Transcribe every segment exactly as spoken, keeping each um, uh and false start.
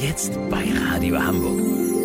Jetzt bei Radio Hamburg.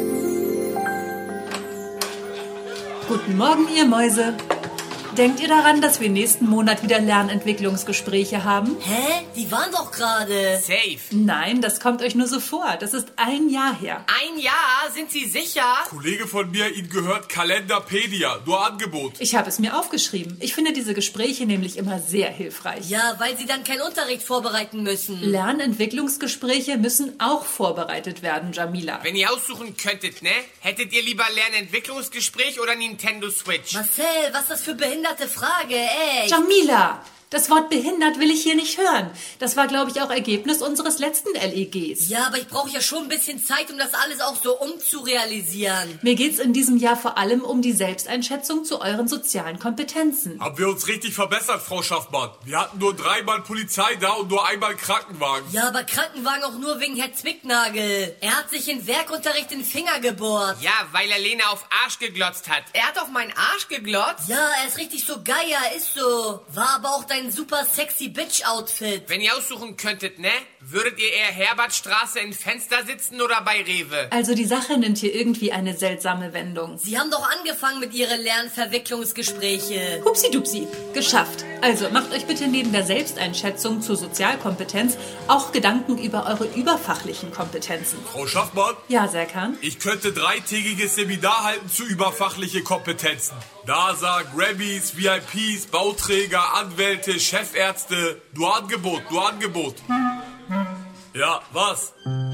Guten Morgen, ihr Mäuse. Denkt ihr daran, dass wir nächsten Monat wieder Lernentwicklungsgespräche haben? Hä? Die waren doch gerade. Safe. Nein, das kommt euch nur so vor. Das ist ein Jahr her. Ein Jahr? Sind Sie sicher? Kollege von mir, Ihnen gehört Kalenderpedia, nur Angebot. Ich habe es mir aufgeschrieben. Ich finde diese Gespräche nämlich immer sehr hilfreich. Ja, weil sie dann keinen Unterricht vorbereiten müssen. Lernentwicklungsgespräche müssen auch vorbereitet werden, Jamila. Wenn ihr aussuchen könntet, ne? Hättet ihr lieber Lernentwicklungsgespräch oder Nintendo Switch? Marcel, was ist das für behinderte Frage, ey? Jamila! Das Wort behindert will ich hier nicht hören. Das war, glaube ich, auch Ergebnis unseres letzten L E Gs. Ja, aber ich brauche ja schon ein bisschen Zeit, um das alles auch so umzurealisieren. Mir geht's in diesem Jahr vor allem um die Selbsteinschätzung zu euren sozialen Kompetenzen. Haben wir uns richtig verbessert, Frau Schaffmann. Wir hatten nur dreimal Polizei da und nur einmal Krankenwagen. Ja, aber Krankenwagen auch nur wegen Herr Zwicknagel. Er hat sich in Werkunterricht den Finger gebohrt. Ja, weil er Lena auf Arsch geglotzt hat. Er hat auf meinen Arsch geglotzt? Ja, er ist richtig so geier, ist so. War aber auch dein super sexy Bitch-Outfit. Wenn ihr aussuchen könntet, ne? Würdet ihr eher Herbertstraße im Fenster sitzen oder bei Rewe? Also die Sache nimmt hier irgendwie eine seltsame Wendung. Sie haben doch angefangen mit Ihren Lernverwicklungsgespräche. Hupsi-dupsi. Geschafft. Also macht euch bitte neben der Selbsteinschätzung zur Sozialkompetenz auch Gedanken über eure überfachlichen Kompetenzen. Frau Schaffmann? Ja, Serkan? Ich könnte dreitägiges Seminar halten zu überfachliche Kompetenzen. NASA, Grammys, V I Ps, Bauträger, Anwälte, Chefärzte. Nur Angebot, nur Angebot. Ja, was?